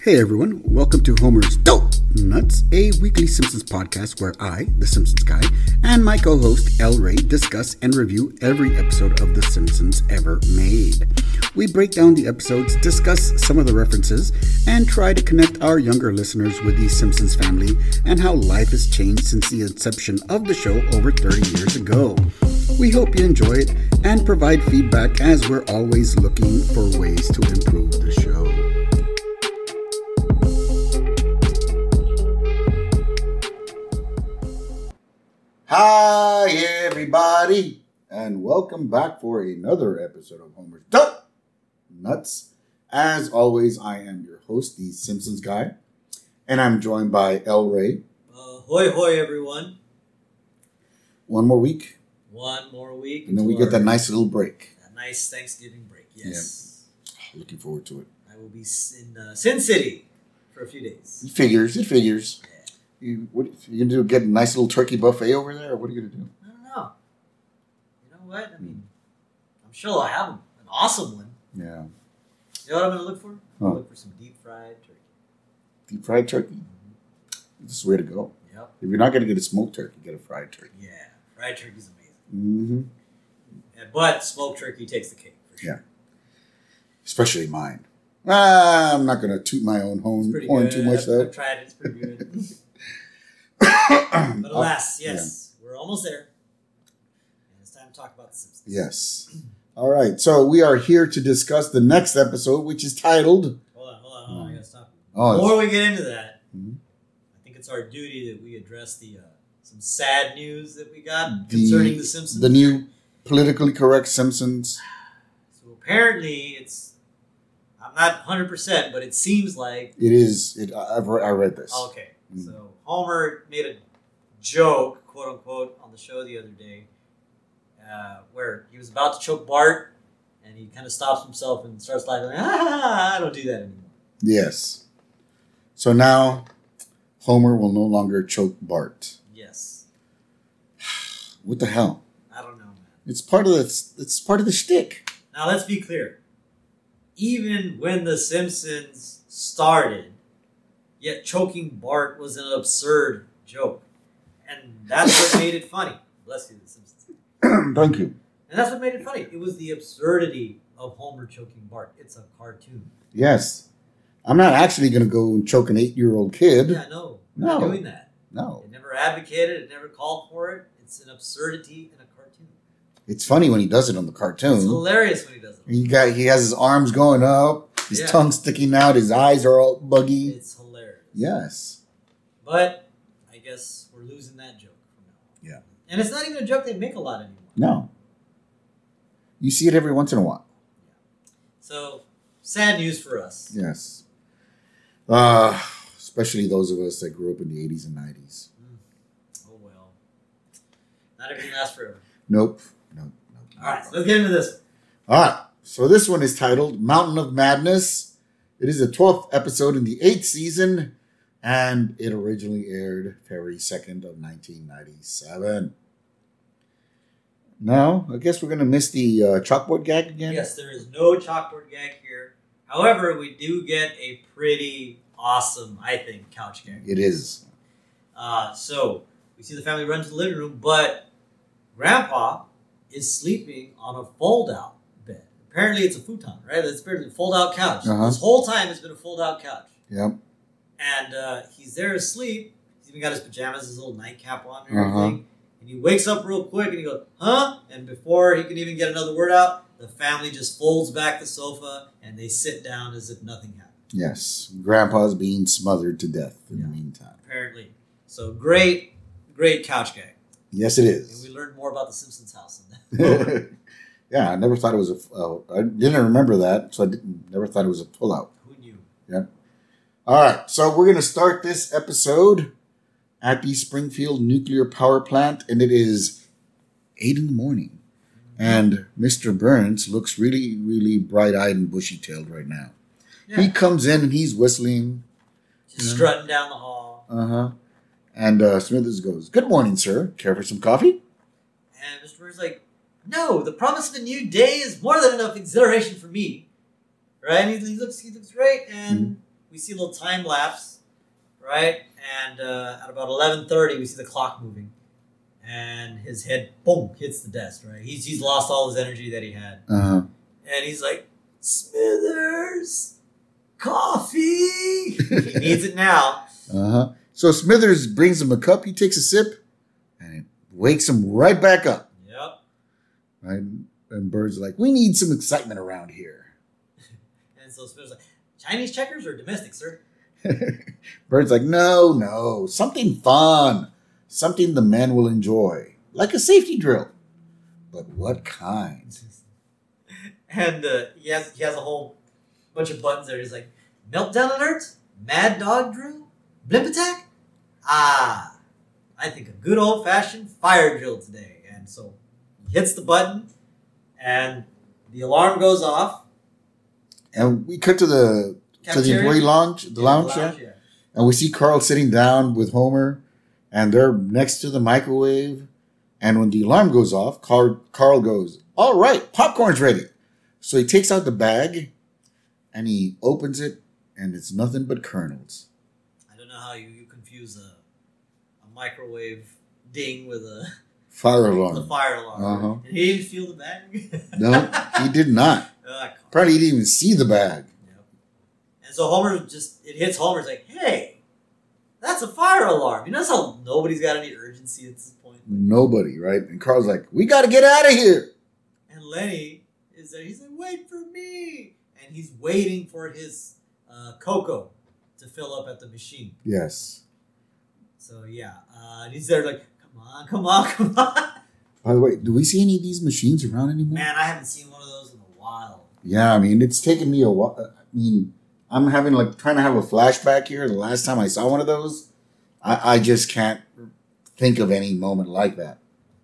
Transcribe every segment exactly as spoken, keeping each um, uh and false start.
Hey everyone, welcome to Homer's Dope Nuts, a weekly Simpsons podcast where I, the Simpsons guy, and my co-host El Ray discuss and review every episode of The Simpsons ever made. We break down the episodes, discuss some of the references, and try to connect our younger listeners with the Simpsons family and how life has changed since the inception of the show over thirty years ago. We hope you enjoy it and provide feedback as we're always looking for ways to improve the show. Hi, everybody, and welcome back for another episode of Homer's Dope Nuts. As always, I am your host, the Simpsons guy, and I'm joined by El Ray. Uh, hoy, hoy, everyone. One more week. One more week. And then we get that nice little break. That nice Thanksgiving break, yes. Yeah. Looking forward to it. I will be in uh, Sin City for a few days. It figures, it figures. Yeah. You, what you gonna do? Get a nice little turkey buffet over there, or what are you gonna do? I don't know. You know what? I mean, I'm sure I'll have an awesome one. Yeah. You know what I'm gonna look for? Huh. Look for some deep fried turkey. Deep fried turkey. Mm-hmm. This is the way to go. Yep. If you're not gonna get a smoked turkey, get a fried turkey. Yeah, fried turkey's amazing. Mm-hmm. Yeah, but smoked turkey takes the cake for sure. Yeah. Especially mine. Ah, I'm not gonna toot my own horn, horn too much I've, though. I've tried it. It's pretty good. But alas, yes, yeah. We're almost there. And it's time to talk about The Simpsons. Yes. All right. So we are here to discuss the next episode, which is titled... Hold on, hold on, hold on. I gotta stop you. Oh, Before we get into that, mm-hmm. I think it's our duty that we address the uh, some sad news that we got the, concerning The Simpsons. The new politically correct Simpsons. So apparently it's... I'm not one hundred percent, but it seems like... It is... It. I've re- I read this. Okay. Mm-hmm. So Homer made a joke, quote unquote, on the show the other day, uh, where he was about to choke Bart, and he kind of stops himself and starts laughing. Like, ah, I don't do that anymore. Yes. So now Homer will no longer choke Bart. Yes. What the hell? I don't know, man. It's part of the. It's part of the shtick. Now let's be clear. Even when The Simpsons started, yet choking Bart was an absurd joke. And that's what made it funny. Bless you, The Simpsons. Thank you. And that's what made it funny. It was the absurdity of Homer choking Bart. It's a cartoon. Yes. I'm not actually going to go and choke an eight-year-old kid. Yeah, no. We're No. not doing that. No. It never advocated. It never called for it. It's an absurdity in a cartoon. It's funny when he does it on the cartoon. It's hilarious when he does it. He got he has his arms going up, his Yeah. tongue sticking out, his eyes are all buggy. It's hilarious. Yes. But I guess we're losing that joke from now on. Yeah. And it's not even a joke they make a lot anymore. No. You see it every once in a while. So, sad news for us. Yes. Uh, especially those of us that grew up in the eighties and nineties. Mm. Oh, well. Not everything lasts forever. Nope. Nope. Nope. All right, so let's get into this. All right. So this one is titled Mountain of Madness. It is the twelfth episode in the eighth season, and it originally aired February second of nineteen ninety-seven. Now, I guess we're going to miss the uh, chalkboard gag again? Yes, there is no chalkboard gag here. However, we do get a pretty awesome, I think, couch gag. It is. Uh, so, we see the family run to the living room, but Grandpa is sleeping on a fold-out bed. Apparently, it's a futon, right? It's apparently a fold-out couch. Uh-huh. This whole time, it's been a fold-out couch. Yep. And uh, he's there asleep. He's even got his pajamas, his little nightcap on and Uh-huh. everything. And he wakes up real quick and he goes, huh? And before he can even get another word out, the family just folds back the sofa and they sit down as if nothing happened. Yes. Grandpa's being smothered to death in Yeah. the meantime. Apparently. So great, great couch gag. Yes, it And is. we learned more about the Simpsons house in that. Yeah, I never thought it was a... Uh, I didn't remember that, so I didn't, never thought it was a pullout. Who knew? Yep. All right, so we're going to start this episode at the Springfield Nuclear Power Plant, and it is eight in the morning. And Mister Burns looks really, really bright-eyed and bushy-tailed right now. Yeah. He comes in and he's whistling. Just Yeah. strutting down the hall. Uh-huh. And uh, Smithers goes, "Good morning, sir. Care for some coffee?" And Mister Burns is like, no, the promise of a new day is more than enough exhilaration for me. Right? And he, he looks he looks great, and Mm-hmm. we see a little time lapse, right? And uh, at about eleven thirty, we see the clock moving. And his head, boom, hits the desk, right? He's, he's lost all his energy that he had. Uh-huh. And he's like, Smithers, coffee. He needs it now. Uh-huh. So Smithers brings him a cup. He takes a sip, and it wakes him right back up. Yep. Right? And Bird's like, we need some excitement around here. And so Smithers like, Chinese checkers or domestic, sir? Bird's like, no, no, something fun. Something the men will enjoy. Like a safety drill. But what kind? And uh, he has he has a whole bunch of buttons there. He's like, meltdown alert? Mad dog drill? Blimp attack? Ah, I think a good old-fashioned fire drill today. And so he hits the button, and the alarm goes off. And we cut to the to the employee lounge, the yeah, lounge, the lounge yeah? yeah. And we see Carl sitting down with Homer, and they're next to the microwave. And when the alarm goes off, Carl, Carl goes, all right, popcorn's ready. So he takes out the bag, and he opens it, and it's nothing but kernels. I don't know how you, you confuse a, a microwave ding with a Fire alarm. The fire alarm. Uh-huh. And he didn't feel the bag? No, he did not. Uh, Probably he didn't even see the bag. Yep. And so Homer just, it hits Homer. It's like, hey, that's a fire alarm. You notice how nobody's got any urgency at this point? Nobody, right? And Carl's like, we got to get out of here. And Lenny is there. He's like, wait for me. And he's waiting for his uh, cocoa to fill up at the machine. Yes. So, yeah. Uh, and he's there like, come on, come on, come on. By the way, do we see any of these machines around anymore? Man, I haven't seen one of those in a while. Yeah, I mean, it's taken me a while. I mean, I'm having like trying to have a flashback here. The last time I saw one of those, I, I just can't think of any moment like that.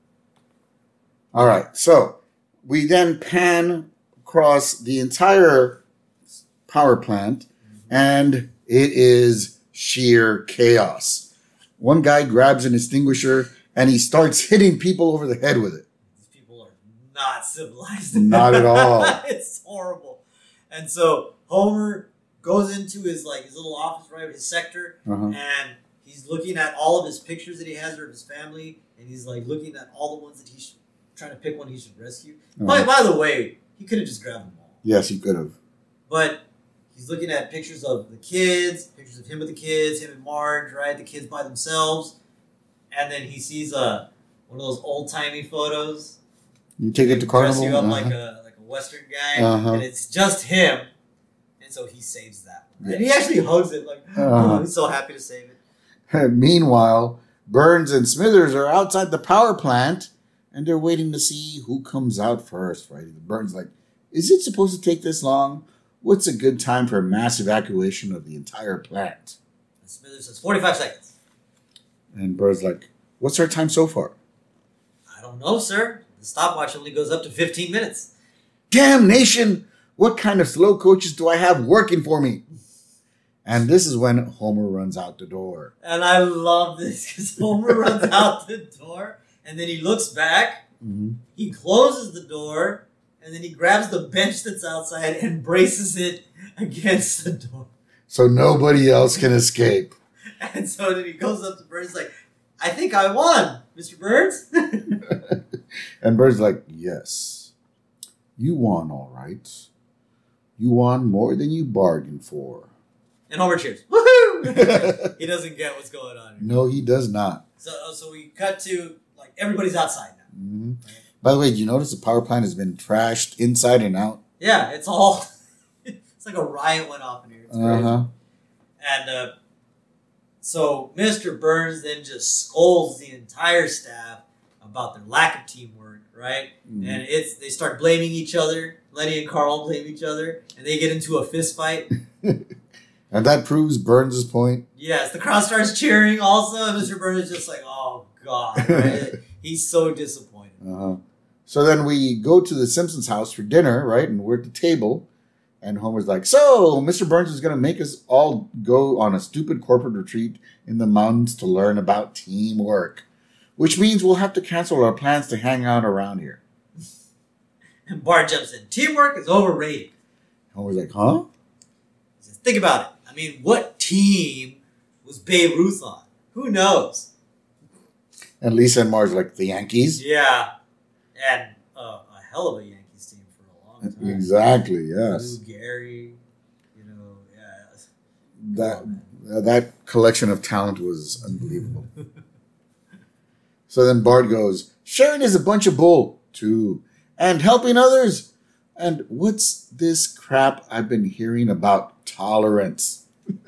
All right, so we then pan across the entire power plant, and it is sheer chaos. One guy grabs an extinguisher, and he starts hitting people over the head with it. These people are not civilized. Not at all. It's horrible. And so Homer goes into his like his little office, right, his sector, Uh-huh. and he's looking at all of his pictures that he has of his family, and he's like looking at all the ones that he's trying to pick one he should rescue. Uh-huh. By, by the way, he could have just grabbed them all. Yes, he could have. But he's looking at pictures of the kids, pictures of him with the kids, him and Marge, right? The kids by themselves. And then he sees uh, one of those old-timey photos. You take it to Dress Carnival? you up Uh-huh. like a like a Western guy, Uh-huh. and it's just him. And so he saves that one. And he Yes. actually hugs it like, Uh-huh. oh, he's so happy to save it. Meanwhile, Burns and Smithers are outside the power plant, and they're waiting to see who comes out first, right? Burns like, is it supposed to take this long? What's a good time for a mass evacuation of the entire plant? And Smithers says, forty-five seconds. And Burns like, what's our time so far? I don't know, sir. The stopwatch only goes up to fifteen minutes. Damnation! What kind of slow coaches do I have working for me? And this is when Homer runs out the door. And I love this because Homer runs out the door, and then he looks back, Mm-hmm. he closes the door, and then he grabs the bench that's outside and braces it against the door. So nobody else can escape. And so then he goes up to Burns like, I think I won, Mister Burns. And Burns like, yes, you won all right. You won more than you bargained for. And Homer cheers. Woohoo! He doesn't get what's going on here. No, he does not. So, so we cut to, like, everybody's outside now. Mm-hmm. By the way, did you notice the power plant has been trashed inside and out? Yeah, it's all, it's like a riot went off in here. It's crazy. Uh-huh. And uh, so Mister Burns then just scolds the entire staff about their lack of teamwork, right? Mm-hmm. And it's they start blaming each other. Lenny and Carl blame each other, and they get into a fist fight. And that proves Burns' point. Yes, the crowd starts cheering also, and Mister Burns is just like, oh, God, right? He's so disappointed. Uh-huh. So then we go to the Simpsons house for dinner, right? And we're at the table. And Homer's like, so Mister Burns is going to make us all go on a stupid corporate retreat in the mountains to learn about teamwork, which means we'll have to cancel our plans to hang out around here. And Bart jumps in. Teamwork is overrated. Homer's like, huh? He says, think about it. I mean, what team was Babe Ruth on? Who knows? And Lisa and Marge like the Yankees. Yeah. And uh, a hell of a Yankees team for a long time. Exactly, yes. Lou Gehrig, you know, yeah. That, uh, that collection of talent was unbelievable. So then Bart goes, sharing is a bunch of bull, too. And helping others. And what's this crap I've been hearing about tolerance?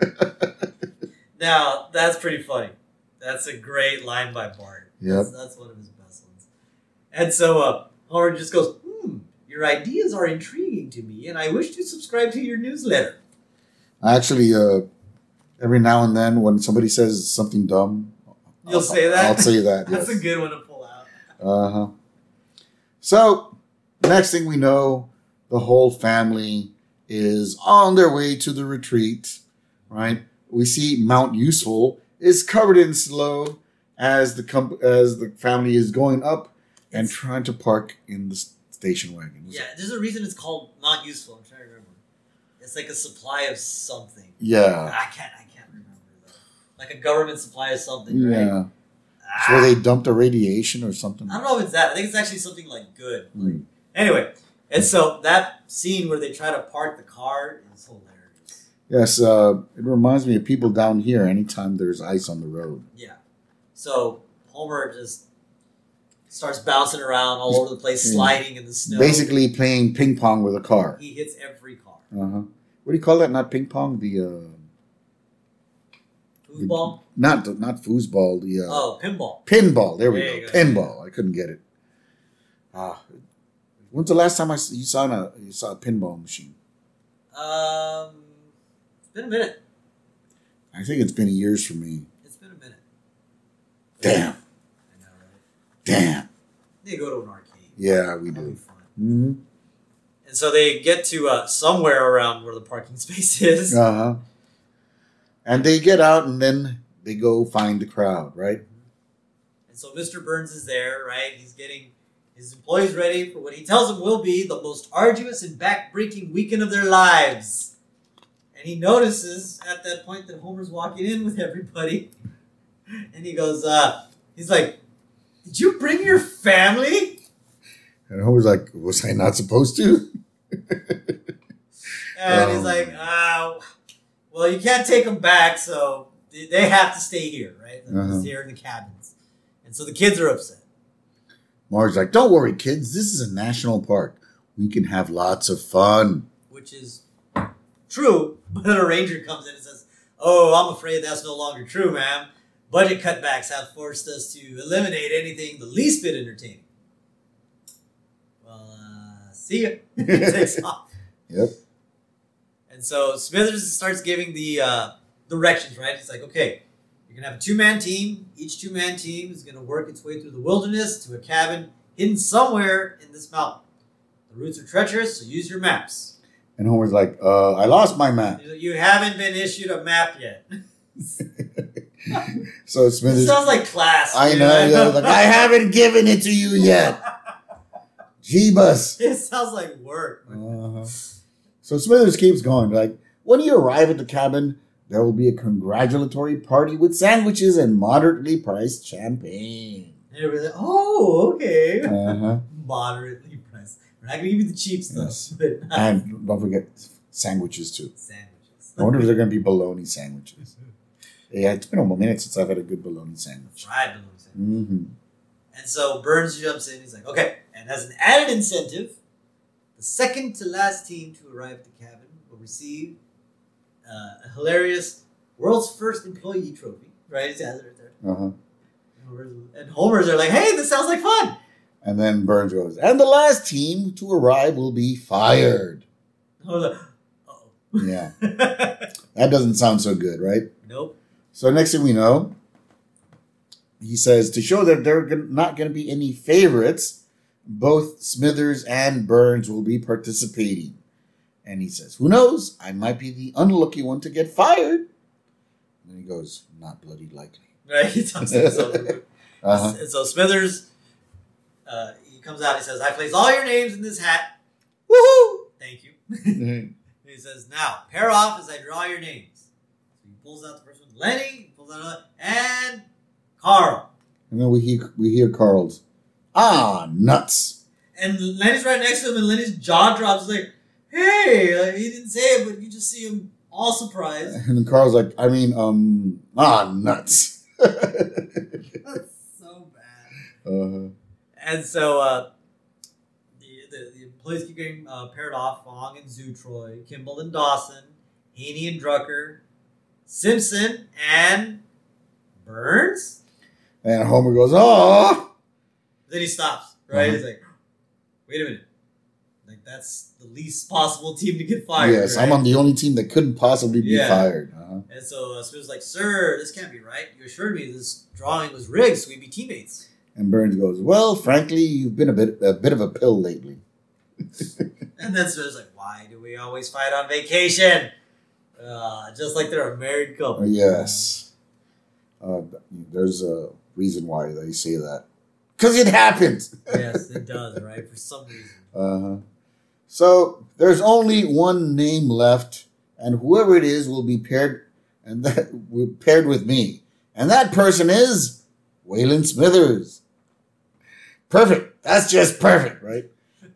Now, that's pretty funny. That's a great line by Bart. Yep. That's, that's one of his best ones. And so uh, Homer just goes, hmm, your ideas are intriguing to me, and I wish to subscribe to your newsletter. Actually, uh, every now and then when somebody says something dumb, You'll I'll, say that? I'll say that. That's yes. a good one to pull out. Uh-huh. So, next thing we know, the whole family is on their way to the retreat, right? We see Mount Useful is covered in snow as the comp- as the family is going up and It's- trying to park in the s- station wagon. Yeah, there's a reason it's called not useful. I'm trying to remember. It's like a supply of something. Yeah. I can't. I can't remember though. Like a government supply of something, right? Yeah. Ah, It's where they dumped a radiation or something. I don't know if it's that. I think it's actually something like good. Like, Mm. anyway, and so that scene where they try to park the car is hilarious. Yes, uh, it reminds me of people down here anytime there's ice on the road. Yeah. So Homer just starts bouncing around all over the place, Yeah. sliding in the snow. Basically playing ping pong with a car. He hits every car. Uh-huh. What do you call that? Not ping pong? The, uh... Foosball? Not not foosball, the uh, Oh, pinball. pinball. There we There go. you go. Pinball. I couldn't get it. Ah, when's the last time I s- you saw a you saw a pinball machine? Um, it's been a minute. I think it's been years for me. It's been a minute. Damn, I know, right? damn. They go to an arcade. Yeah, we That'll be do. fun. Mm-hmm. And so they get to uh, somewhere around where the parking space is. Uh huh. And they get out, and then they go find the crowd, right? And so Mister Burns is there, right? He's getting his employees ready for what he tells them will be the most arduous and back-breaking weekend of their lives. And he notices at that point that Homer's walking in with everybody. And he goes, uh, he's like, did you bring your family? And Homer's like, "Was I not supposed to?" And he's Um. like, uh, well, you can't take them back, so they have to stay here, right? They're Uh-huh. just here in the cabins. And so the kids are upset. Marge's like, "Don't worry, kids. This is a national park. We can have lots of fun." Which is true, but then a ranger comes in and says, oh, I'm afraid that's no longer true, ma'am. Budget cutbacks have forced us to eliminate anything the least bit entertaining. Well, uh, see ya. He takes off. Yep. And so Smithers starts giving the uh, directions, right? He's like, okay, you're going to have a two-man team. Each two-man team is going to work its way through the wilderness to a cabin hidden somewhere in this mountain. The routes are treacherous, so use your maps. And Homer's like, uh, "I lost my map." You haven't been issued a map yet. So It Smithers, sounds like class. I dude. know, yeah, like, I haven't given it to you yet. Jeebus. It sounds like work. Uh-huh. So Smithers keeps going, like, when you arrive at the cabin, there will be a congratulatory party with sandwiches and moderately priced champagne. And everybody's like, oh, okay. Uh-huh. Moderately priced. We're not going to give you the cheap stuff, Yes. but not And don't forget sandwiches, too. sandwiches. I wonder if they're going to be bologna sandwiches. Yeah, it's been a minute since I've had a good bologna sandwich. Fried balloon sandwich. Mm-hmm. And so Burns jumps in. He's like, okay. And as an added incentive, the second to last team to arrive at the cabin will receive uh, a hilarious world's first employee trophy. Right? It says it right there. Uh-huh. And Homer's are like, hey, this sounds like fun. And then Burns goes, and the last team to arrive will be fired. Homer's like, uh-oh. Yeah. That doesn't sound so good, right? Nope. So next thing we know, he says, to show that there are not going to be any favorites, both Smithers and Burns will be participating. And he says, who knows? I might be the unlucky one to get fired. And then he goes, not bloody likely. Right? He talks to himself. Uh-huh. And so Smithers, uh, he comes out and he says, I place all your names in this hat. Woohoo! Thank you. He says, now, pair off as I draw your names. pulls out the first one. Lenny, he pulls out another, and Carl. And then we hear, we hear Carl's, ah, nuts. And Lenny's right next to him, and Lenny's jaw drops. He's like, hey, like, he didn't say it, but you just see him all surprised. And then Carl's like, I mean, um, ah, nuts. That's so bad. Uh-huh. And so uh, the, the the employees keep getting uh, paired off. Fong and Zoo Troy, Kimball and Dawson, Haney and Drucker, Simpson and Burns. And Homer goes, oh. Then he stops, right? Uh-huh. He's like, wait a minute. Like, that's the least possible team to get fired. Yes, right? I'm on the only team that couldn't possibly be Yeah. fired. Uh-huh. And so uh, Smith's like, sir, this can't be right. You assured me this drawing was rigged so we'd be teammates. And Burns goes, well, frankly, you've been a bit a bit of a pill lately. And then Smith's like, why do we always fight on vacation? Uh, just like they're a married couple. Uh, yes. Uh, there's a reason why they say that. Because it happens. Yes, it does, right? For some reason. Uh-huh. So there's only one name left, and whoever it is will be paired and that will paired with me. And that person is Waylon Smithers. Perfect. That's just perfect, right?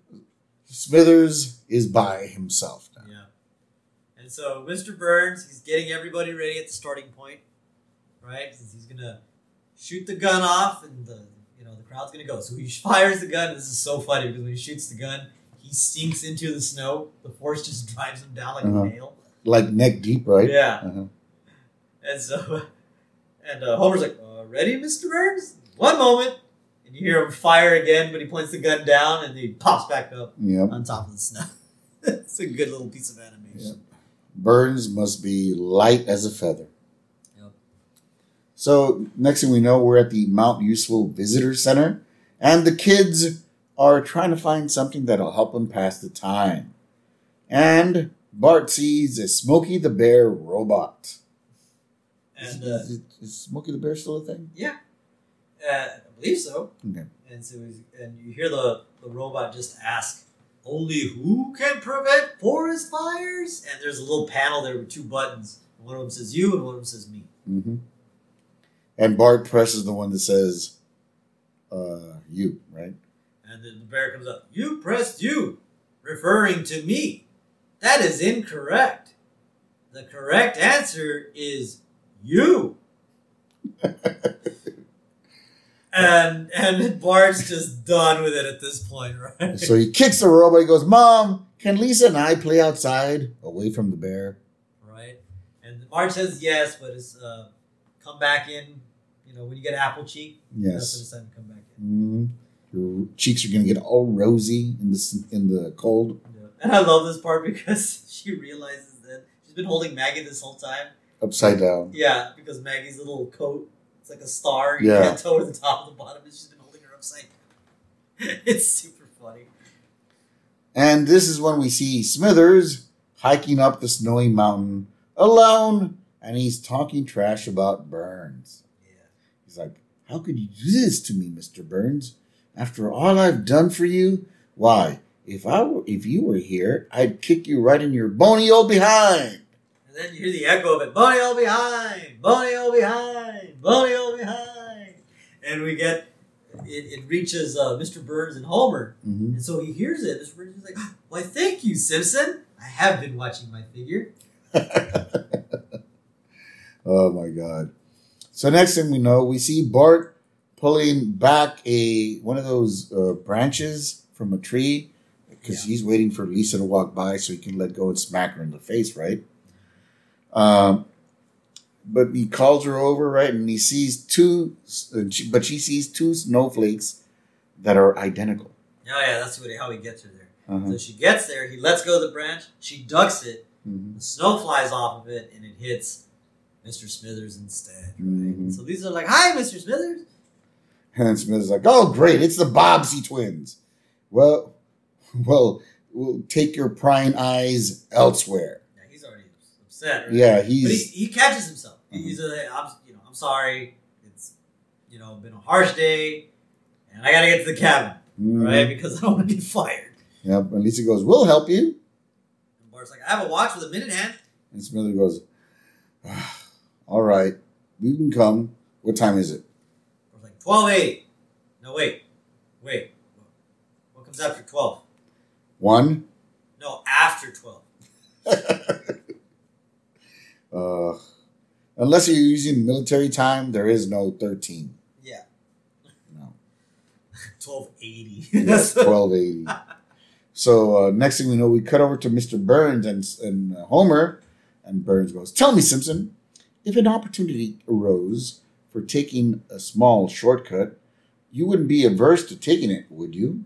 Smithers is by himself now. Yeah. And so Mister Burns, he's getting everybody ready at the starting point, right? Since he's gonna shoot the gun off, and the you know the crowd's gonna go. So he fires the gun. This is so funny because when he shoots the gun, he sinks into the snow. The force just drives him down like Uh-huh. a nail. Like neck deep, right? Yeah. Uh-huh. And so, and uh, Homer's like, uh, "Ready, Mister Burns? One moment." And you hear him fire again, but he points the gun down, and he pops back up Yep. on top of the snow. It's a good little piece of animation. Yep. Burns must be light as a feather. Yep. So next thing we know, we're at the Mount Useful Visitor Center, and the kids are trying to find something that'll help them pass the time. And Bart sees a Smokey the Bear robot. And is, uh, is, is Smokey the Bear still a thing? yeah, uh, I believe so. Okay. And so, he's, and you hear the, the robot just ask, "Only who can prevent forest fires?" And there's a little panel there with two buttons. One of them says "you" and one of them says "me." Mm-hmm. And Bart presses the one that says, uh, "you," right? And then the bear comes up. "You pressed you, referring to me. That is incorrect. The correct answer is you." and and Bart's just done with it at this point, right? So he kicks the robot. He goes, "Mom, can Lisa and I play outside away from the bear?" Right. And Bart says yes, but it's uh, come back in. You know, when you get apple cheek, that's when Yes. it's time to come back in. Mm-hmm. Your cheeks are going to get all rosy in the in the cold. Yeah. And I love this part because she realizes that she's been holding Maggie this whole time. Upside down. Yeah, because Maggie's little coat, it's like a star. You Yeah. can't tell where the top and the bottom is. She's been holding her upside down. It's super funny. And this is when we see Smithers hiking up the snowy mountain alone, and he's talking trash about Burns. Yeah. He's like, "How could you do this to me, Mister Burns? After all I've done for you? Why, if I were, if you were here, I'd kick you right in your bony old behind." And then you hear the echo of it. Boney all behind! Boney all behind! Boney all behind! And we get, it, it reaches uh, Mister Burns and Homer. Mm-hmm. And so he hears it. Mister Burns is like, "Why, thank you, Simpson. I have been watching my figure." Oh my God. So next thing we know, we see Bart pulling back a one of those uh, branches from a tree because Yeah. he's waiting for Lisa to walk by so he can let go and smack her in the face, right? Um, but he calls her over, right? And he sees two, uh, she- but she sees two snowflakes that are identical. Oh, yeah, that's what, how he gets her there. Uh-huh. So she gets there. He lets go of the branch. She ducks it. Mhm. The snow flies off of it, and it hits Mister Smithers instead. Right? Mhm. So these are like, "Hi, Mister Smithers." And Smith's like, "Oh, great, it's the Bobbsey twins. Well, well, we'll take your prying eyes elsewhere." Yeah, he's already upset. Right? Yeah, But he's he, he catches himself. Mhm. He's a, I'm, you know, I'm sorry. It's, you know, been a harsh day, and I gotta get to the cabin, Mhm. right? Because I don't want to get fired. Yep. And Lisa goes, "We'll help you." And Bart's like, "I have a watch with a minute hand." And Smither goes, "Ah, All right. We can come. What time is it? We're like, twelve eighty. No, wait. Wait. What comes after twelve? One? No, after twelve. uh, unless you're using military time, there is no thirteen. Yeah. No. twelve eighty. Yes, twelve eighty. So uh, next thing we know, we cut over to Mister Burns and, and uh, Homer. And Burns goes, tell me, Simpson, if an opportunity arose for taking a small shortcut, you wouldn't be averse to taking it, would you?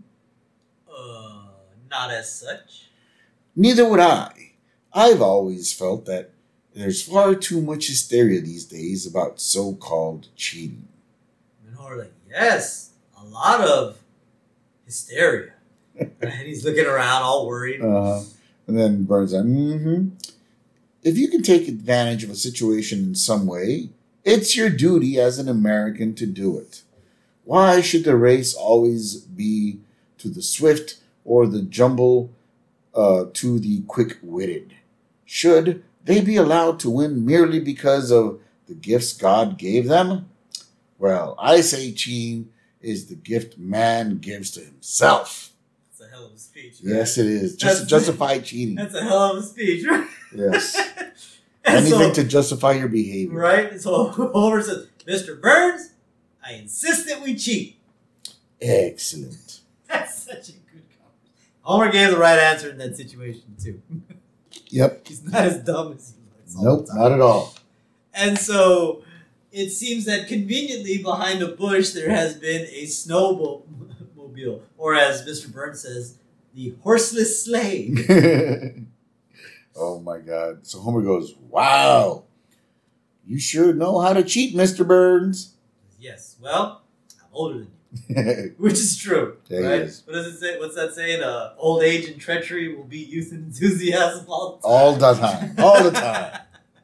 Uh, not as such. Neither would I. I've always felt that there's far too much hysteria these days about so-called cheating. And Homer's like, yes, a lot of hysteria. And he's looking around all worried. Uh, and then Burns like, mm-hmm. If you can take advantage of a situation in some way, it's your duty as an American to do it. Why should the race always be to the swift or the jumble uh, to the quick-witted? Should they be allowed to win merely because of the gifts God gave them? Well, I say cheating is the gift man gives to himself. That's a hell of a speech. Right? Yes, it is. Just to justify cheating. That's a hell of a speech, right? Yes. And anything so, to justify your behavior. Right? So Homer says, Mister Burns, I insist that we cheat. Excellent. That's such a good conversation. Homer gave the right answer in that situation, too. Yep. He's not as dumb as he looks. Nope, not at all. And so it seems that conveniently behind a bush there has been a snowmobile, or as Mister Burns says, the horseless sleigh. Oh my God. So Homer goes, wow, you sure know how to cheat, Mister Burns. Yes. Well, I'm older than you. Which is true. There right? he is. What does it say? What's that saying? Uh, old age and treachery will beat youth and enthusiasm all the time. All the time. All the time.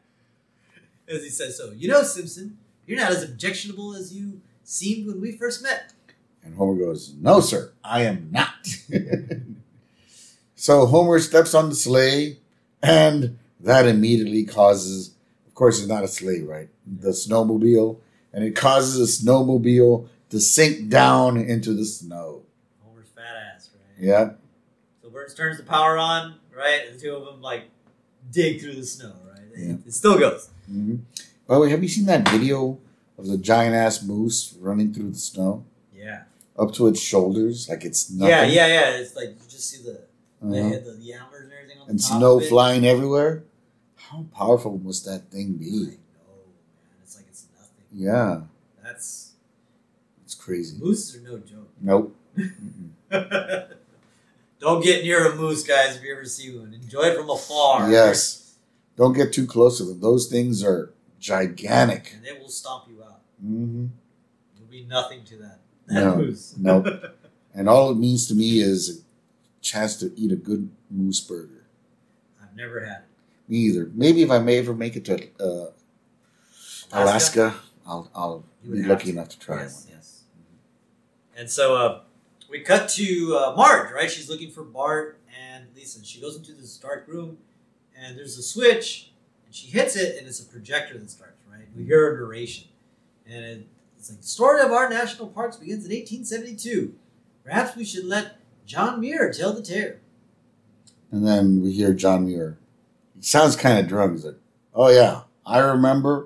As he says so. You know, Simpson, you're not as objectionable as you seemed when we first met. And Homer goes, no, sir, I am not. So Homer steps on the sleigh, and that immediately causes, of course, it's not a sleigh, right? The snowmobile. And it causes a snowmobile to sink down into the snow. Homer's fat ass, right? Yeah. So Burns turns the power on, right? And the two of them, like, dig through the snow, right? Yeah. It still goes. Mm-hmm. By the way, have you seen that video of the giant-ass moose running through the snow? Yeah. Up to its shoulders, like it's nothing. Yeah, yeah, yeah. It's like, you just see the, Uh-huh. the, head, the, the antlers and everything on the And top snow of it. flying everywhere. How powerful must that thing I be? know, man. It's like it's nothing. Yeah. That's... It's crazy. Mooses are no joke. Nope. Mm-mm. Don't get near a moose, guys, if you ever see one. Enjoy it from afar. Yes. Don't get too close to them. Those things are gigantic. And they will stomp you out. Mm-hmm. You'll be nothing to that, that No, moose. nope. And all it means to me is a chance to eat a good moose burger. I've never had it. Me either. Maybe if I may ever make it to uh, Alaska? Alaska, I'll, I'll You would be have lucky to. enough to try Yes, one. yes. And so uh, we cut to uh, Marge, right? She's looking for Bart and Lisa. She goes into this dark room, and there's a switch, and she hits it, and it's a projector that starts, right? We hear a narration. And it, it's like, the story of our national parks begins in eighteen seventy-two. Perhaps we should let John Muir tell the tale. And then we hear John Muir. He sounds kind of drunk. He's like, oh yeah, I remember.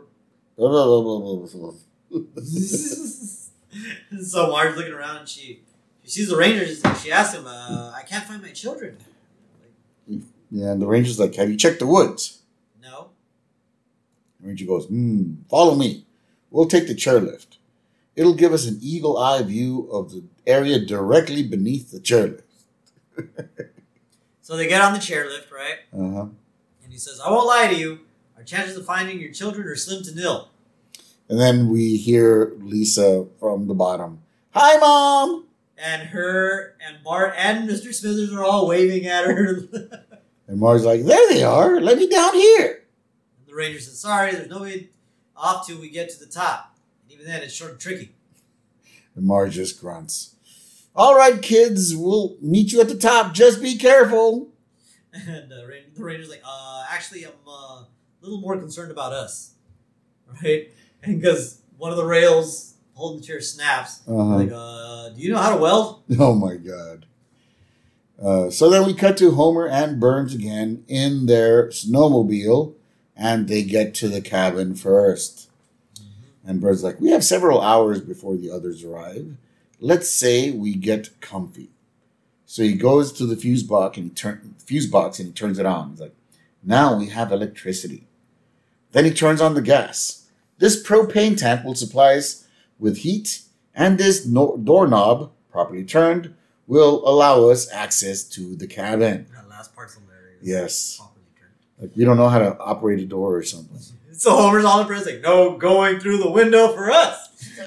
So Marge's looking around, and she, she sees the Rangers, and she asks him, uh, I can't find my children. Like, Yeah, and the ranger's like, have you checked the woods? no. The ranger goes, hmm, follow me. We'll take the chairlift. It'll give us an eagle eye view of the area directly beneath the chairlift. So they get on the chairlift, right? Uh-huh. And he says, I won't lie to you. Our chances of finding your children are slim to nil. And then we hear Lisa from the bottom. Hi, Mom! And her and Bart and Mister Smithers are all waving at her. And Marge's like, there they are. Let me down here. And the Ranger says, sorry, there's no way off till we get to the top. And even then, it's sort of tricky. And Marge just grunts. All right, kids, we'll meet you at the top. Just be careful. And uh, the Ranger's like, uh, actually, I'm uh, a little more concerned about us. right? And because one of the rails holding the chair snaps, Uh-huh. like, uh, do you know how to weld? Oh my God. Uh, so then we cut to Homer and Burns again in their snowmobile, and they get to the cabin first. Mm-hmm. And Burns is like, we have several hours before the others arrive. Let's say we get comfy. So he goes to the fuse box and he turn fuse box and he turns it on. He's like, now we have electricity. Then he turns on the gas. This propane tank will supply us with heat, and this no- doorknob, properly turned, will allow us access to the cabin. That last part's hilarious. Yes. Properly turned. Like we don't know how to operate a door or something. So Homer's all impressed, like, no going through the window for us.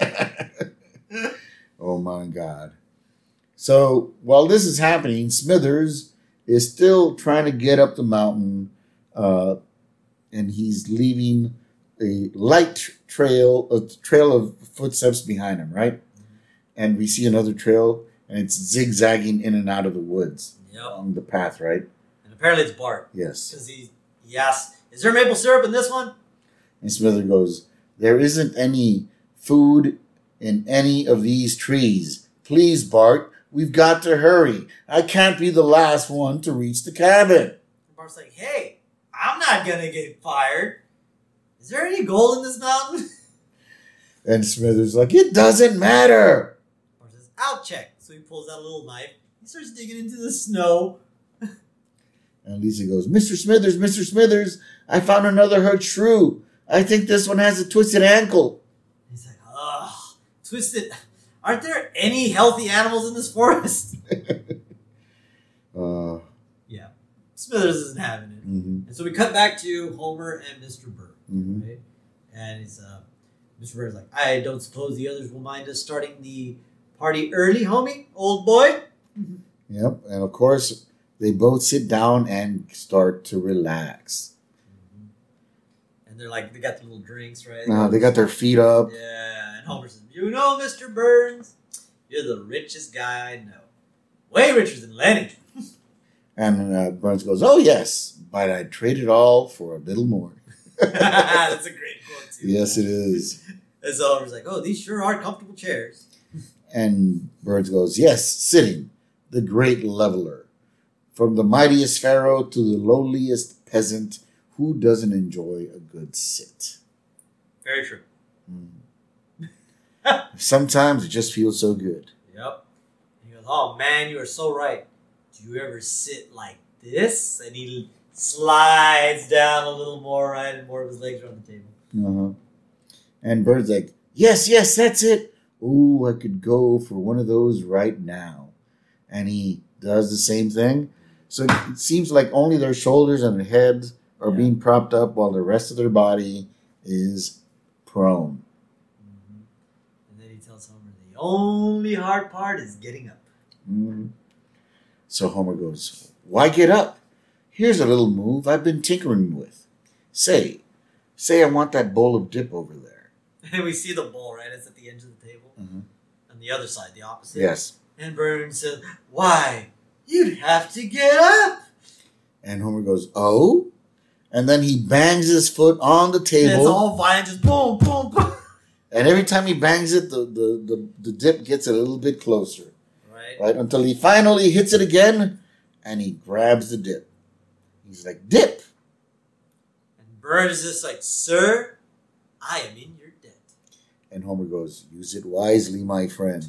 Oh my God. So while this is happening, Smithers is still trying to get up the mountain, uh, and he's leaving a light trail, a trail of footsteps behind him, right? Mm-hmm. And we see another trail, and it's zigzagging in and out of the woods Yep. along the path, right? And apparently it's Bart. Yes. Because he, he asks, is there maple syrup in this one? And Smithers goes, there isn't any food in any of these trees. Please, Bart, we've got to hurry. I can't be the last one to reach the cabin. And Bart's like, hey, I'm not going to get fired. Is there any gold in this mountain? And Smithers is like, it doesn't matter. Bart says, I'll check. So he pulls out a little knife. He starts digging into the snow. And Lisa goes, Mister Smithers, Mister Smithers, I found another hurt shrew. I think this one has a twisted ankle. He's like, ugh, twisted. Aren't there any healthy animals in this forest? uh, yeah. Smithers isn't having it. mm-hmm. And so we cut back to Homer and Mister Burr. Mm-hmm. Right? And he's, uh, Mister Burr's like, I don't suppose the others will mind us starting the party early, homie, old boy? Yep. And of course, they both sit down and start to relax. Mm-hmm. And they're like, they got their little drinks, right? Uh, they got their feet up. Yeah. And Homer says, you know, Mister Burns, you're the richest guy I know. Way richer than Lenny. And uh, Burns goes, oh, yes, but I'd trade it all for a little more. That's a great quote, too. Yes, it is. And so Homer's like, oh, these sure are comfortable chairs. And Burns goes, yes, sitting, the great leveler. From the mightiest pharaoh to the lowliest peasant, who doesn't enjoy a good sit? Very true. Mm. Sometimes it just feels so good. Yep. He goes, oh, man, you are so right. Do you ever sit like this? And he slides down a little more, right? And more of his legs are on the table. Uh-huh. And Burns like, yes, yes, that's it. Ooh, I could go for one of those right now. And he does the same thing. So it seems like only their shoulders and their heads are Yeah. being propped up while the rest of their body is prone. Mm-hmm. And then he tells Homer the only hard part is getting up. Mm-hmm. So Homer goes, why get up? Here's a little move I've been tinkering with. Say, say I want that bowl of dip over there. And we see the bowl, right? It's at the edge of the table. Mm-hmm. On the other side, the opposite. Yes. And Burns says, why? You'd have to get up. And Homer goes, oh? And then he bangs his foot on the table. And it's all violent, just boom, boom, boom. And every time he bangs it, the, the, the, the dip gets a little bit closer. Right. Right? Until he finally hits it again, and he grabs the dip. He's like, dip! And Burns is just like, sir, I am in your debt. And Homer goes, use it wisely, my friend.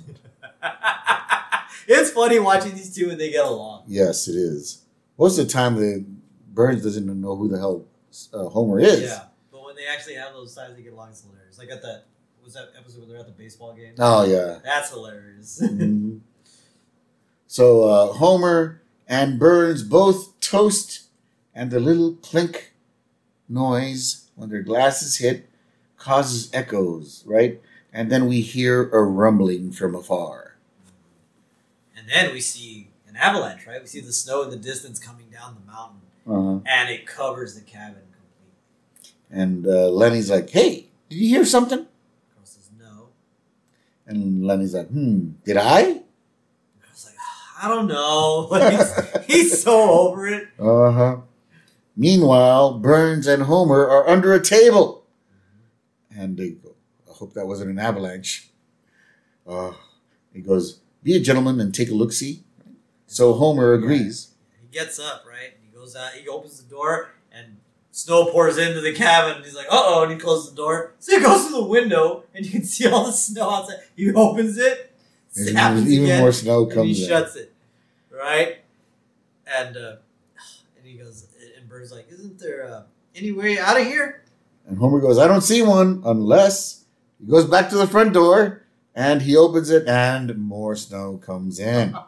It's funny watching these two when they get along. Yes, it is. Most of the time, the Burns doesn't know who the hell uh, Homer is. Yeah, but when they actually have those times they get along, it's hilarious. Like at that, was that episode where they're at the baseball game? Oh, yeah. That's hilarious. Mm-hmm. So uh, Homer and Burns both toast, and the little clink noise when their glasses hit causes echoes, right? And then we hear a rumbling from afar. And then we see an avalanche, right? We see the snow in the distance coming down the mountain, Uh-huh. and it covers the cabin completely. And uh, Lenny's like, hey, did you hear something? Carl says, no. And Lenny's like, hmm, did I? And Carl's like, I don't know. Like, he's, he's so over it. Uh-huh. Meanwhile, Burns and Homer are under a table. And they go, I hope that wasn't an avalanche. Uh, he goes, be a gentleman and take a look-see. So Homer agrees. Yeah. He gets up, right? And he goes out, he opens the door, and snow pours into the cabin. And he's like, uh-oh, and he closes the door. So he goes to the window, and you can see all the snow outside. He opens it, There's happens even again, more snow and comes he in. shuts it, right? And uh, and he goes, and Bert's like, isn't there uh, any way out of here? And Homer goes, I don't see one unless he goes back to the front door and he opens it and more snow comes in.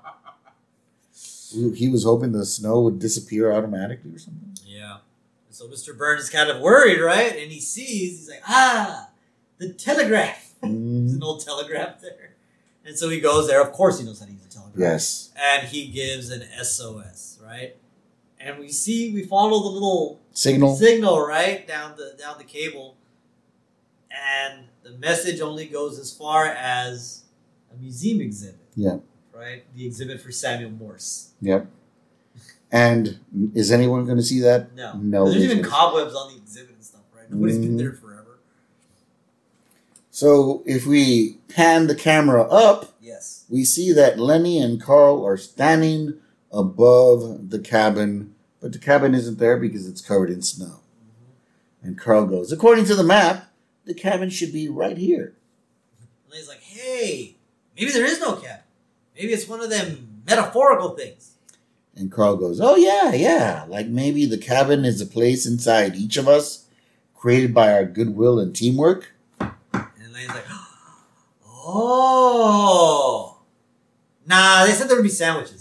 He was hoping the snow would disappear automatically or something. Yeah. So Mister Burns is kind of worried, right? And he sees, he's like, ah, the telegraph. Mm. There's an old telegraph there. And so he goes there. Of course he knows how to use a telegraph. Yes. And he gives an S O S, right? And we see, we follow the little Signal. signal, right? Down the down the cable. And the message only goes as far as a museum exhibit. Yeah. Right? The exhibit for Samuel Morse. Yep. And is anyone going to see that? No. No. There's even vision. cobwebs on the exhibit and stuff, right? Nobody's Mm. been there forever. So if we pan the camera up, Yes. we see that Lenny and Carl are standing above the cabin, but the cabin isn't there because it's covered in snow. Mm-hmm. And Carl goes, according to the map, the cabin should be right here. And he's like, hey, maybe there is no cabin. Maybe it's one of them metaphorical things. And Carl goes, oh, yeah, yeah. Like maybe the cabin is a place inside each of us, created by our goodwill and teamwork. And Lane's like, oh. Nah, they said there would be sandwiches.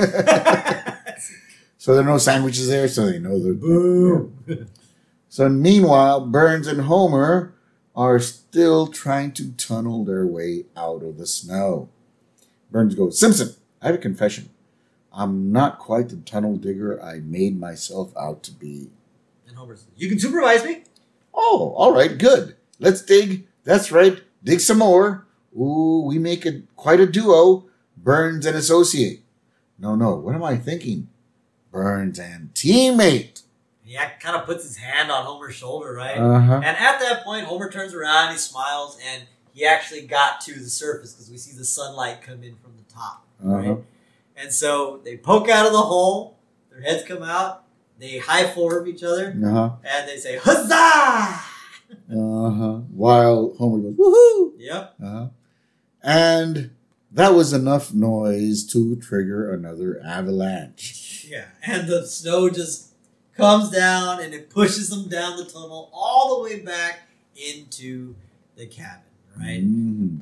So there are no sandwiches there, so they know the Boom. So meanwhile, Burns and Homer are still trying to tunnel their way out of the snow. Burns goes, Simpson, I have a confession. I'm not quite the tunnel digger I made myself out to be. And Homer says, you can supervise me? Oh, all right, good. Let's dig. That's right. Dig some more. Ooh, we make it quite a duo. Burns and associate. No, no, what am I thinking? Burns and teammate. He kind of puts his hand on Homer's shoulder, right? Uh-huh. And at that point, Homer turns around, he smiles, and he actually got to the surface because we see the sunlight come in from the top, right? Uh-huh. And so they poke out of the hole, their heads come out, they high four each other, Uh-huh. and they say, huzzah! Uh-huh. While Homer goes, woohoo! Yep. Uh-huh. And that was enough noise to trigger another avalanche. Yeah. And the snow just comes down and it pushes them down the tunnel all the way back into the cabin, right? Mm.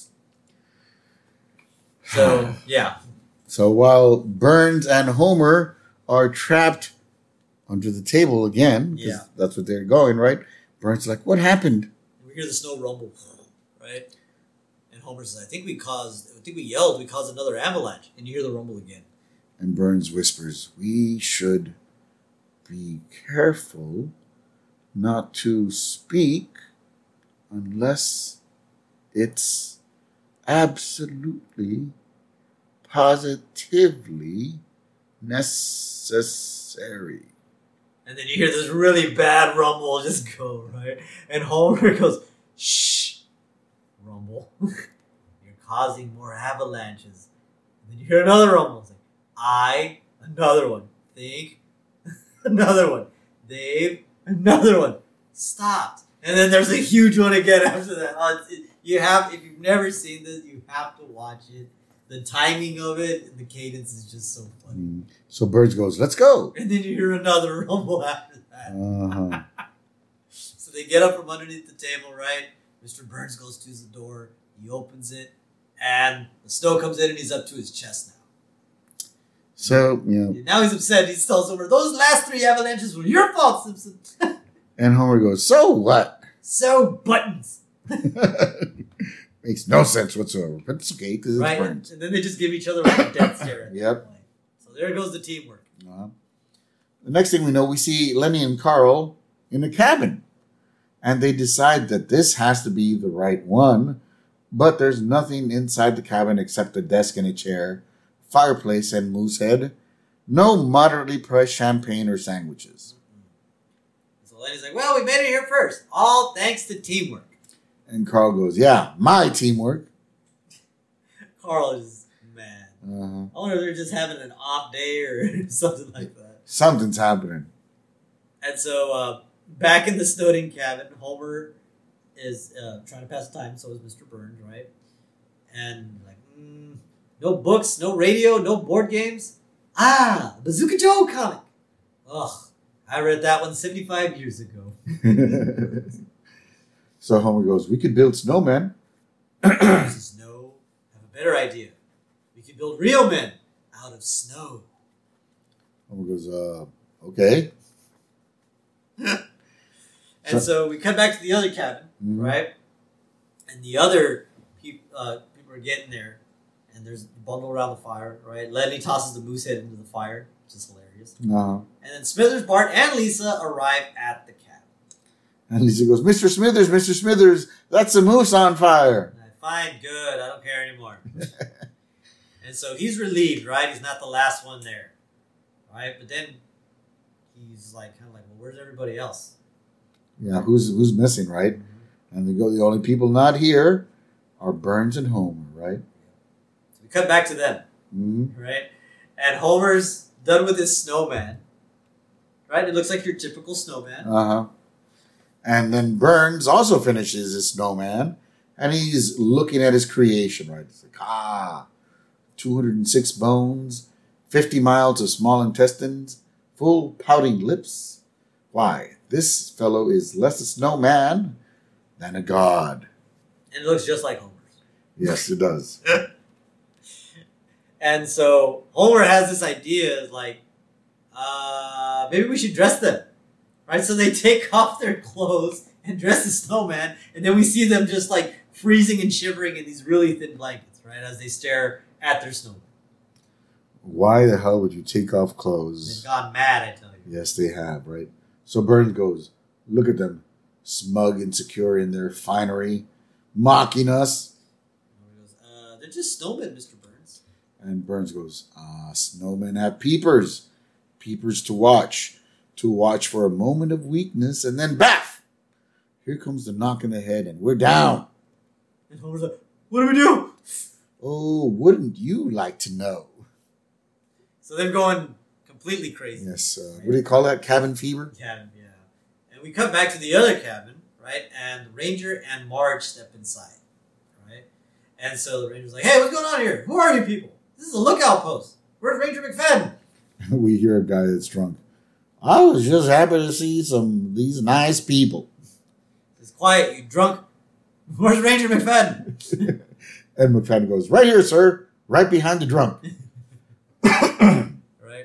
So, yeah. So while Burns and Homer are trapped under the table again, because Yeah. that's what they're going, right? Burns is like, what happened? We hear the snow rumble, right? And Homer says, I think we caused, I think we yelled, we caused another avalanche. And you hear the rumble again. And Burns whispers, we should be careful not to speak unless it's absolutely, positively necessary. And then you hear this really bad rumble just go, right? And Homer goes, shh, rumble. You're causing more avalanches. And then you hear another rumble. It's like, I, another one. Think, another one. Dave, another one. Stopped. And then there's a huge one again after that. Oh, it's, it, you have, if you've never seen this, you have to watch it. The timing of it, the cadence is just so funny. Mm. So Burns goes, let's go. And then you hear another rumble after that. Uh-huh. So they get up from underneath the table, right? Mister Burns goes to the door. He opens it. And the snow comes in and he's up to his chest now. So, you know. Now he's upset. He tells Homer, those last three avalanches were your fault, Simpson. And Homer goes, so what? So buttons. Makes no sense whatsoever. But it's okay because it's Right? Burns. And then they just give each other like a death stare. At Yep. that point. So there goes the teamwork. Uh-huh. The next thing we know, we see Lenny and Carl in a cabin. And they decide that this has to be the right one. But there's nothing inside the cabin except a desk and a chair, fireplace and moose head. No moderately priced champagne or sandwiches. So Lenny's like, well, we made it here first. All thanks to teamwork. And Carl goes, yeah, my teamwork. Carl is mad. Uh-huh. I wonder if they're just having an off day or something like that. Something's happening. And so uh, back in the Snowden cabin, Homer is uh, trying to pass the time. So is Mister Burns, right? And like, mm, no books, no radio, no board games. Ah, Bazooka Joe comic. Ugh, I read that one seventy-five years ago. So Homer goes, we could build snowmen. Snow. Have a better idea. We could build real men out of snow. Homer goes, uh, okay. And so, so we come back to the other cabin, mm-hmm. right? And the other peop, uh, people are getting there, and there's a bundle around the fire, right? Lenny tosses the moose head into the fire, which is hilarious. Uh-huh. And then Smithers, Bart, and Lisa arrive at the cabin. And Lisa goes, Mister Smithers, Mister Smithers, that's a moose on fire. Fine, good, I don't care anymore. And so he's relieved, right? He's not the last one there, right? But then he's like, kind of like, well, where's everybody else? Yeah, who's who's missing, right? Mm-hmm. And they go, the only people not here are Burns and Homer, right? So we cut back to them, mm-hmm. right? And Homer's done with his snowman, right? It looks like your typical snowman. Uh-huh. And then Burns also finishes his snowman, and he's looking at his creation, right? It's like, ah, two hundred six bones, fifty miles of small intestines, full pouting lips. Why, this fellow is less a snowman than a god. And it looks just like Homer's. Yes, it does. And so Homer has this idea, like, uh, maybe we should dress them. Right? So they take off their clothes and dress the snowman, and then we see them just like freezing and shivering in these really thin blankets, right? As they stare at their snowman. Why the hell would you take off clothes? They've gone mad, I tell you. Yes, they have, right? So Burns goes, look at them, smug and secure in their finery, mocking us. And he goes, uh, they're just snowmen, Mister Burns. And Burns goes, ah, snowmen have peepers. Peepers to watch. To watch for a moment of weakness, and then baff! Here comes the knock in the head, and we're down. And Homer's like, what do we do? Oh, wouldn't you like to know? So they're going completely crazy. Yes, uh, right? What do you call that? Cabin fever? Cabin, yeah. And we cut back to the other cabin, right? And Ranger and Marge step inside, right? And so the Ranger's like, hey, what's going on here? Who are you people? This is a lookout post. Where's Ranger McFadden? We hear a guy that's drunk. I was just happy to see some these nice people. It's quiet, you drunk. Where's Ranger McFadden? And McFadden goes, right here, sir. Right behind the drunk. Right.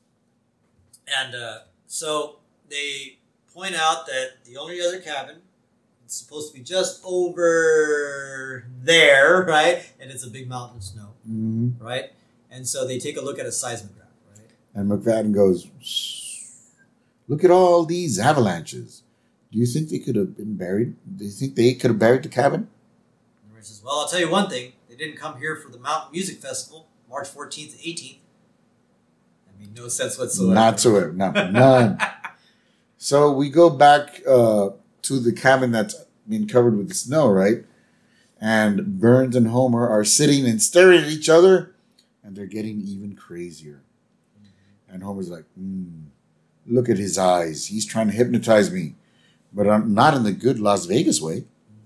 And uh, so they point out that the only other cabin is supposed to be just over there, right? And it's a big mountain of snow, mm-hmm. right? And so they take a look at a seismograph, right? And McFadden goes, look at all these avalanches. Do you think they could have been buried? Do you think they could have buried the cabin? And Ray says, well, I'll tell you one thing. They didn't come here for the Mountain Music Festival, March fourteenth and eighteenth. That made no sense whatsoever. Not to it. No, none. So we go back uh, to the cabin that's been covered with the snow, right? And Burns and Homer are sitting and staring at each other, and they're getting even crazier. Mm-hmm. And Homer's like, hmm. Look at his eyes. He's trying to hypnotize me. But I'm not in the good Las Vegas way.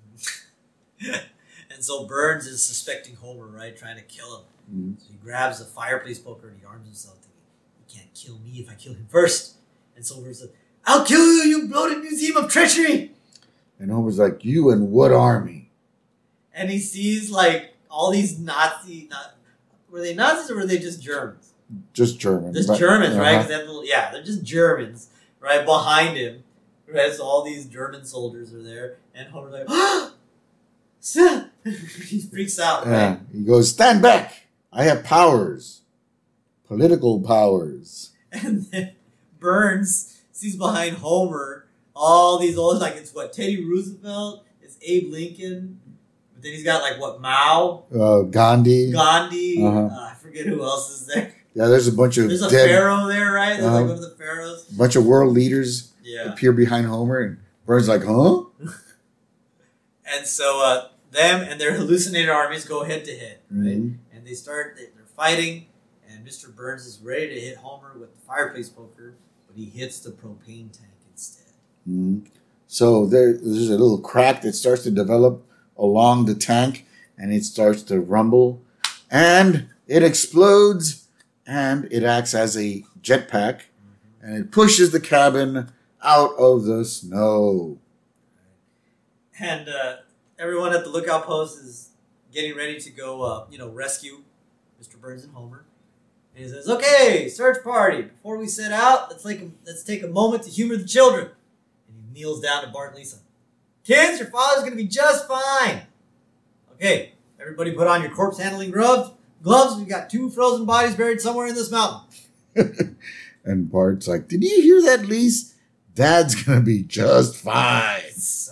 And so Burns is suspecting Homer, right? Trying to kill him. Mm-hmm. So he grabs a fireplace poker and he arms himself. Thinking, he can't kill me if I kill him first. And so Burns says, I'll kill you, you bloated museum of treachery. And Homer's like, you and what army? And he sees like all these Nazi... Not, were they Nazis or were they just Germans? Just Germans. Just but, Germans, uh-huh. right? They little, yeah, they're just Germans, right? Behind him, right? So all these German soldiers are there, and Homer's like, ah! He freaks out, right? Yeah. He goes, stand back! I have powers. Political powers. And then Burns sees behind Homer all these old, like it's what, Teddy Roosevelt, it's Abe Lincoln, but then he's got like what, Mao? Uh, Gandhi. Gandhi. Uh-huh. Uh, I forget who else is there. Yeah, there's a bunch of There's a dead, pharaoh there, right? There's uh, like one of the pharaohs. bunch of world leaders. Yeah. Yeah. appear behind Homer, and Burns like, huh? And so uh, them and their hallucinated armies go head to head, right? Mhm. And they start, they- they're fighting, and Mister Burns is ready to hit Homer with the fireplace poker, but he hits the propane tank instead. Mhm. So there, there's a little crack that starts to develop along the tank, and it starts to rumble, and it explodes, and it acts as a jetpack, and it pushes the cabin out of the snow. And uh, everyone at the lookout post is getting ready to go, uh, you know, rescue Mister Burns and Homer. And he says, "Okay, search party. Before we set out, let's like let's take a moment to humor the children." And he kneels down to Bart and Lisa. "Kids, your father's gonna be just fine. Okay, everybody, put on your corpse handling gloves. Gloves. We've got two frozen bodies buried somewhere in this mountain." And Bart's like, did you hear that, Lise? Dad's gonna be just fine. So,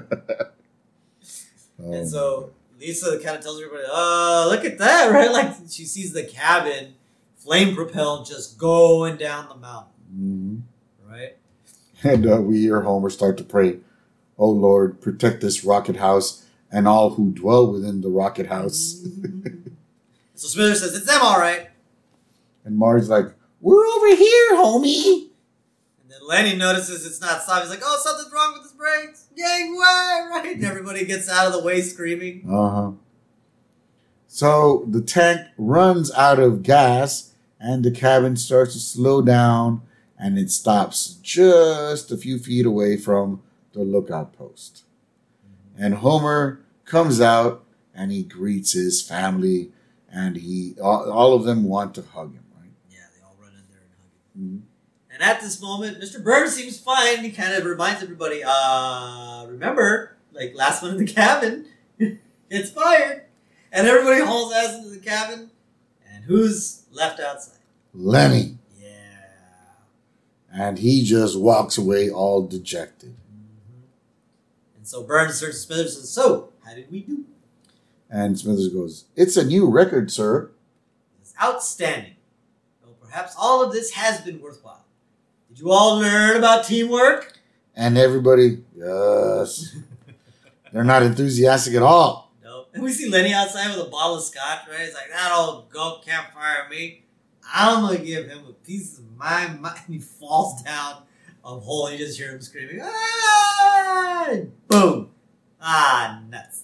Oh, and so Lisa kind of tells everybody, "Uh, look at that, right?" Like she sees the cabin, flame propelled, just going down the mountain, mhm. right? And uh, we hear Homer start to pray, "Oh Lord, protect this rocket house and all who dwell within the rocket house." So Smithers says, "It's them, all right." And Marge's like, "We're over here, homie." And then Lenny notices it's not stopped. He's like, "Oh, something's wrong with his brakes. Gang way!" Right? And everybody gets out of the way screaming. Uh-huh. So the tank runs out of gas, and the cabin starts to slow down, and it stops just a few feet away from the lookout post. And Homer comes out, and he greets his family, and he all, all of them want to hug him, right? Yeah, they all run in there and hug him. Mhm. And at this moment, Mister Burns seems fine. He kind of reminds everybody, uh, remember, like last one in the cabin gets fired. And everybody hauls ass into the cabin. And who's left outside? Lenny. Yeah. And he just walks away all dejected. Mm-hmm. And so Burns turns to Smithers and says, "So, how did we do?" And Smithers goes, "It's a new record, sir." It's outstanding. Well, perhaps all of this has been worthwhile. Did you all learn about teamwork? And everybody, yes. They're not enthusiastic at all. No. And we see Lenny outside with a bottle of scotch, right? He's like, "That old goat can't fire me. I'm going to give him a piece of my mind." And he falls down a hole. And you just hear him screaming, "Ah!" And boom. Ah, nuts.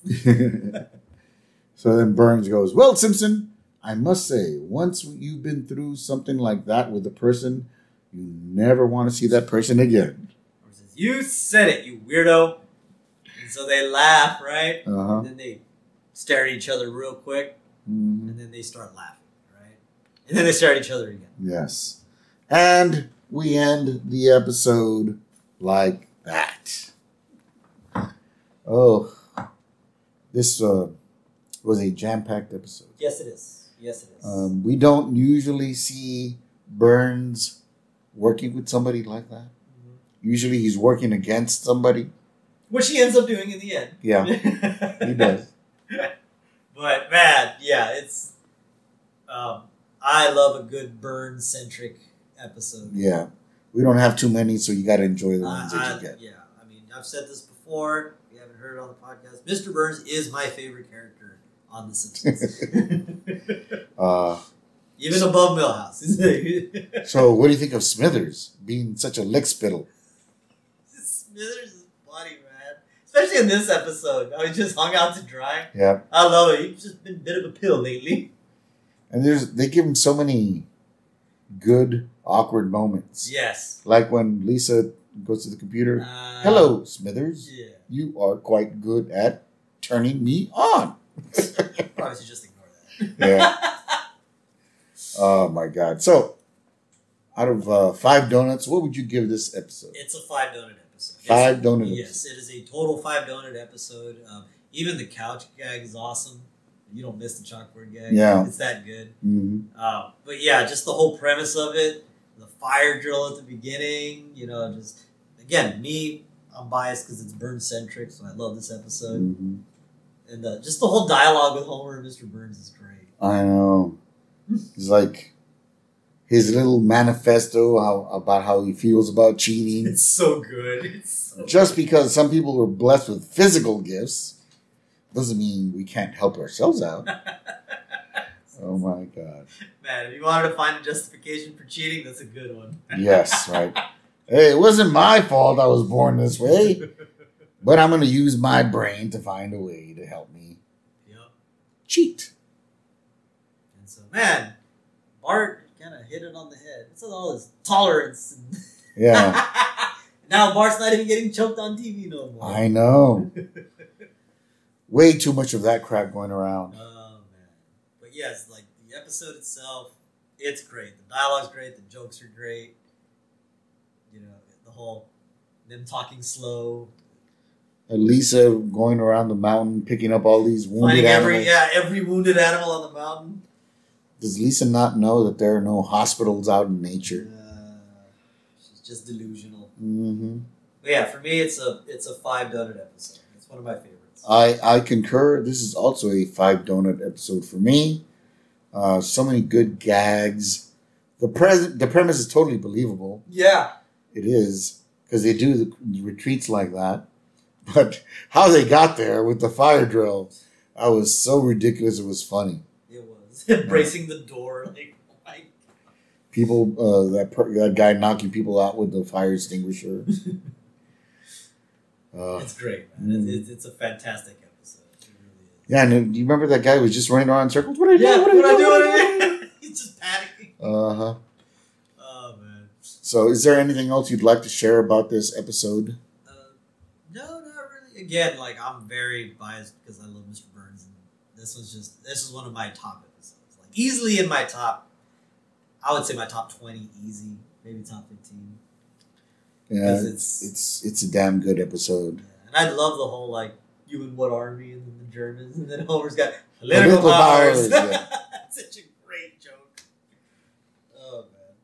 So then Burns goes, "Well, Simpson, I must say, once you've been through something like that with a person, you never want to see that person again." Or says, "You said it, you weirdo." And so they laugh, right? Uh-huh. And then they stare at each other real quick. Mhm. And then they start laughing, right? And then they stare at each other again. Yes. And we end the episode like that. Oh, this uh, was a jam-packed episode. Yes, it is. Yes, it is. Um, we don't usually see Burns working with somebody like that. Mhm. Usually he's working against somebody. Which he ends up doing in the end. Yeah, he does. But man, yeah, it's. Um, I love a good Burns-centric episode. Yeah. We don't have too many, so you got to enjoy the ones I- that I- you get. Yeah, I mean, I've said this before. If you haven't heard it on the podcast, Mister Burns is my favorite character on The Simpsons. Uh, Even above Milhouse. so what do you think of Smithers being such a lick spittle? Smithers is funny, man. Especially in this episode. I was just hung out to dry. Yeah. I love it. He's just been a bit of a pill lately. And there's they give him so many good, awkward moments. Yes. Like when Lisa goes to the computer. Uh, "Hello, Smithers. Yeah. You are quite good at turning me on." Probably should just ignore that. Yeah. Oh, my God. So, out of uh, five donuts, what would you give this episode? It's a five donut episode. Five It's- donut Yes, it is a total five donut episode. Um, even the couch gag is awesome. You don't miss the chalkboard gag. Yeah. It's that good. Mm-hmm. Uh, but yeah, just the whole premise of it, the fire drill at the beginning, you know, just, again, me, I'm biased because it's Burns centric, so I love this episode. Mm-hmm. And uh, just the whole dialogue with Homer and Mister Burns is great. I know. It's like, his little manifesto how, about how he feels about cheating. It's so good. It's so Just because some people were blessed with physical gifts doesn't mean we can't help ourselves out. Oh my God. Man, if you wanted to find a justification for cheating, that's a good one. Yes, right. Hey, it wasn't my fault I was born this way, but I'm going to use my brain to find a way to help me Yep. cheat. And so, man, Bart kind of hit it on the head. What's with all his tolerance? And Yeah, now Bart's not even getting choked on T V no more. I know. Way too much of that crap going around. Oh, man. But yes, like the episode itself, it's great. The dialogue's great. The jokes are great. You know, the whole them talking slow. Lisa going around the mountain picking up all these wounded Finding animals. every, yeah, every wounded animal on the mountain. Does Lisa not know that there are no hospitals out in nature? Uh, she's just delusional. Mm-hmm. But yeah, for me, it's a it's a five donut episode. It's one of my favorites. I, I concur. This is also a five donut episode for me. Uh, so many good gags. The pres- the premise is totally believable. Yeah. It is, because they do the retreats like that. But how they got there with the fire drill, I was so ridiculous. It was funny. It was embracing the door, like, oh my God. People, uh, that per- that guy knocking people out with the fire extinguisher. uh, It's great, man. Mm. It's, it's, it's a fantastic episode. It really is. yeah, and then, do you remember that guy who was just running around in circles? What are you Yeah, doing? what are I you do? doing? What What are I you doing? do? He's just panicking. Uh huh. Oh man. So, is there anything else you'd like to share about this episode? Uh, no, not really. Again, like I'm very biased because I love Mister Burns, and this was just this is one of my top episodes. Like easily in my top, I would say my top twenty, easy, maybe top fifteen. Yeah, Because it's, it's- it's it's a damn good episode. Yeah. And I love the whole like you and what army and then the Germans, and then Homer's got political, Political powers. powers, yeah. Such a great joke. Oh man.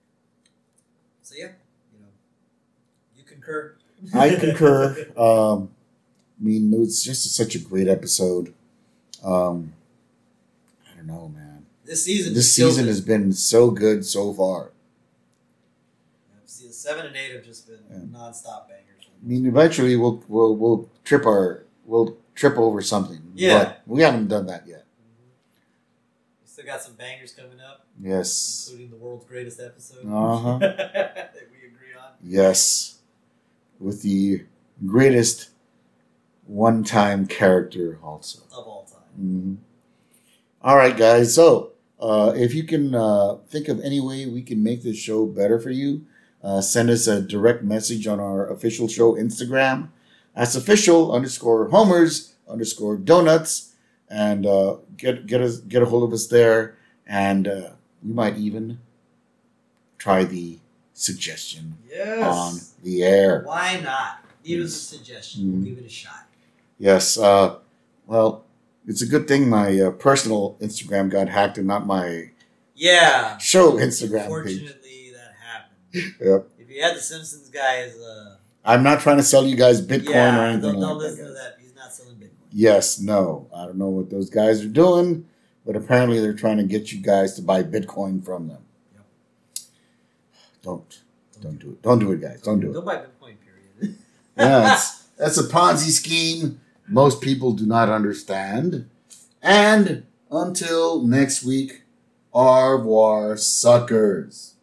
So yeah, you know, you concur. I concur. Um, I mean, it's just such a great episode. Um, I don't know, man. This season, This is still season good. has been so good so far. See, the seven and eight have just been Yeah. non-stop bangers. I mean, eventually we'll we'll we'll trip our we'll trip over something. Yeah. But we haven't done that yet. We still got some bangers coming up, Yes. including the world's greatest episode Uh-huh. that we agree on. Yes. With the greatest one-time character also. Of all time. Mhm. All right, guys. So, uh, if you can uh, think of any way we can make this show better for you, uh, send us a direct message on our official show Instagram. That's official underscore homers underscore donuts, and uh, get get us get a hold of us there, and uh, we might even try the suggestion Yes. on the air. Why not? Give us a suggestion. Mhm. We'll give it a shot. Yes. Uh, well, it's a good thing my uh, personal Instagram got hacked and not my Yeah. show Instagram page. Unfortunately, that happened. Yep. If you had the Simpsons guys, uh, I'm not trying to sell you guys Bitcoin yeah, or anything don't, don't like listen that. to guys. that. He's not selling Bitcoin. Yes, no. I don't know what those guys are doing, but apparently they're trying to get you guys to buy Bitcoin from them. Yep. Don't. Don't do it. Don't do it, guys. Don't do it. Don't buy Bitcoin, period. Yeah, it's, that's a Ponzi scheme most people do not understand. And until next week, au revoir, suckers.